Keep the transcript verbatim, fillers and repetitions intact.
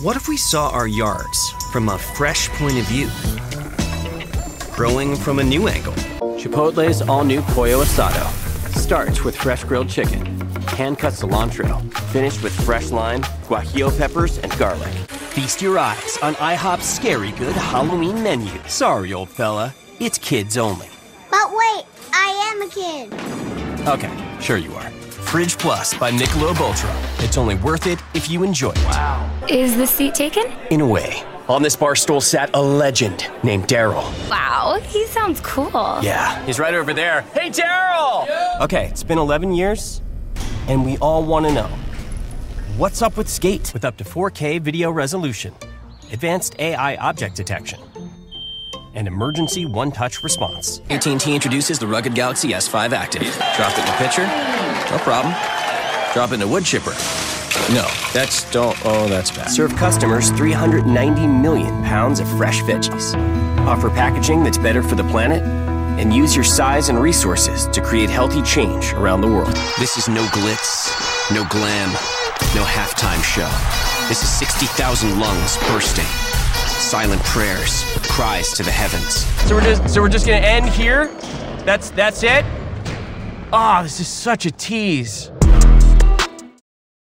What if we saw our yards from a fresh point of view? Growing from a new angle. Chipotle's all-new Pollo Asado starts with fresh grilled chicken, hand-cut cilantro, finished with fresh lime, guajillo peppers, and garlic. Feast your eyes on IHOP's Scary Good Halloween menu. Sorry, old fella, it's kids only. But wait, I am a kid. Okay, sure you are. Fridge Plus by Michelob Ultra. It's only worth it if you enjoy it. Wow. Is the seat taken? In a way. On this bar stool sat a legend named Daryl. Wow, he sounds cool. Yeah, he's right over there. Hey, Daryl! Yeah. Okay, it's been eleven years, and we all want to know, what's up with Skate? With up to four K video resolution, advanced A I object detection, and emergency one-touch response. A T and T introduces the rugged Galaxy S five Active. Drop it in a pitcher, no problem. Drop it in a wood chipper. No, that's, don't, oh, that's bad. Serve customers three hundred ninety million pounds of fresh veggies. Offer packaging that's better for the planet, and use your size and resources to create healthy change around the world. This is no glitz, no glam, no halftime show. This is sixty thousand lungs bursting. Silent prayers, cries to the heavens. So we're just, so we're just gonna end here? That's, that's it? Ah, oh, this is such a tease.